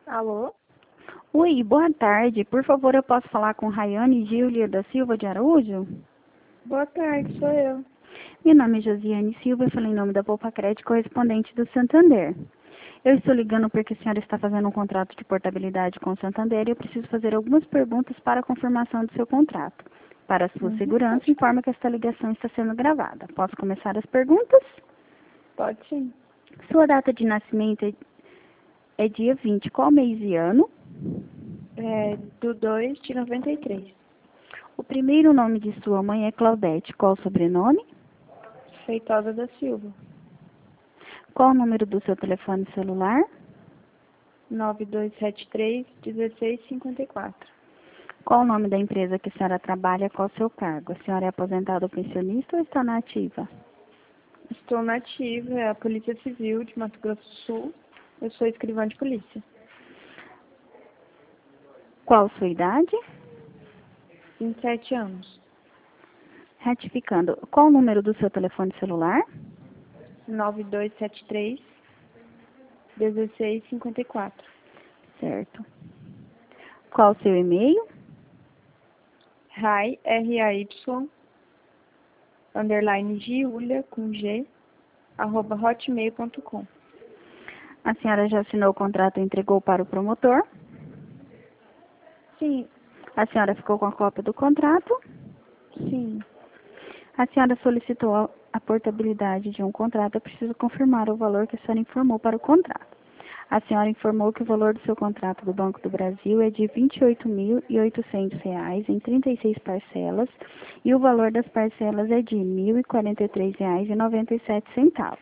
Alô? Oi, boa tarde. Por favor, eu posso falar com Rayane Gília da Silva de Araújo? Boa tarde, sou eu. Meu nome é Josiane Silva, eu falei em nome da Poupa Crédito, correspondente do Santander. Eu estou ligando porque a senhora está fazendo um contrato de portabilidade com o Santander e eu preciso fazer algumas perguntas para a confirmação do seu contrato. Para a sua segurança, informa que esta ligação está sendo gravada. Posso começar as perguntas? Pode sim. Sua data de nascimento é dia 20, qual mês e ano? É do 2 de 93. O primeiro nome de sua mãe é Claudete, qual o sobrenome? Feitosa da Silva. Qual o número do seu telefone celular? 9273-1654. Qual o nome da empresa que a senhora trabalha? Qual o seu cargo? A senhora é aposentada ou pensionista ou está na ativa? Estou na ativa, é a Polícia Civil de Mato Grosso do Sul. Eu sou escrivã de polícia. Qual sua idade? 27 anos. Ratificando, qual o número do seu telefone celular? 9273-1654. Certo. Qual o seu e-mail? Ray, R-A-Y, underline Giulia, com G, @hotmail.com. A senhora já assinou o contrato e entregou para o promotor? Sim, A senhora ficou com a cópia do contrato? sim. A senhora solicitou a portabilidade de um contrato. Eu preciso confirmar o valor que a senhora informou para o contrato. A senhora informou que o valor do seu contrato do Banco do Brasil é de R$ 28.800 em 36 parcelas e o valor das parcelas é de R$ 1.043,97.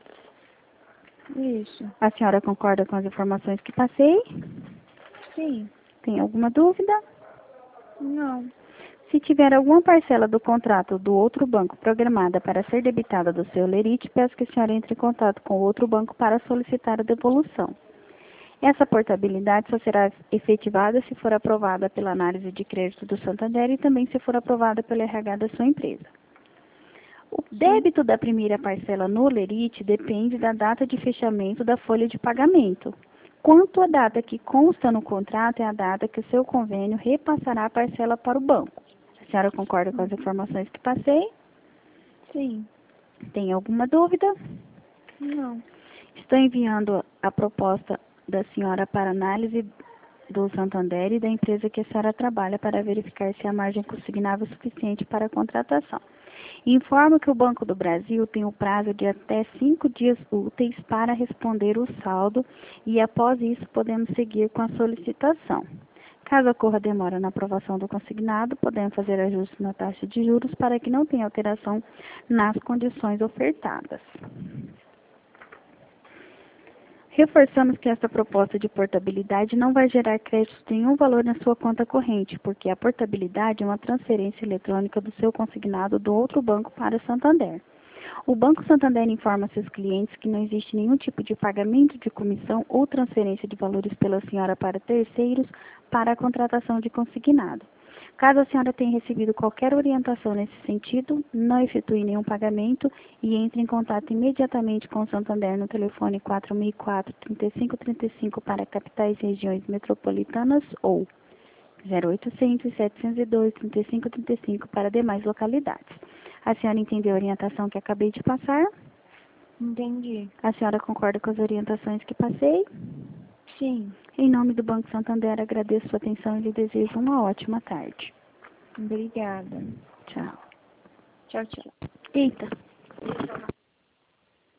Isso. A senhora concorda com as informações que passei? Sim. Tem alguma dúvida? Não. Se tiver alguma parcela do contrato do outro banco programada para ser debitada do seu lerite, peço que a senhora entre em contato com o outro banco para solicitar a devolução. Essa portabilidade só será efetivada se for aprovada pela análise de crédito do Santander e também se for aprovada pelo RH da sua empresa. O débito da primeira parcela no lerite depende da data de fechamento da folha de pagamento. Quanto à data que consta no contrato, é a data que o seu convênio repassará a parcela para o banco. A senhora concorda com as informações que passei? Sim. Tem alguma dúvida? Não. Estou enviando a proposta da senhora para análise do Santander e da empresa que a senhora trabalha para verificar se a margem consignável é suficiente para a contratação. Informo que o Banco do Brasil tem o prazo de até 5 dias úteis para responder o saldo e, após isso, podemos seguir com a solicitação. Caso ocorra demora na aprovação do consignado, podemos fazer ajustes na taxa de juros para que não tenha alteração nas condições ofertadas. Reforçamos que esta proposta de portabilidade não vai gerar crédito de nenhum valor na sua conta corrente, porque a portabilidade é uma transferência eletrônica do seu consignado do outro banco para o Santander. O Banco Santander informa seus clientes que não existe nenhum tipo de pagamento de comissão ou transferência de valores pela senhora para terceiros para a contratação de consignado. Caso a senhora tenha recebido qualquer orientação nesse sentido, não efetue nenhum pagamento e entre em contato imediatamente com o Santander no telefone 4004-3535 para capitais e regiões metropolitanas ou 0800-702-3535 para demais localidades. A senhora entendeu a orientação que acabei de passar? Entendi. A senhora concorda com as orientações que passei? Sim. Em nome do Banco Santander, agradeço sua atenção e lhe desejo uma ótima tarde. Obrigada. Tchau. Tchau, tchau. Eita.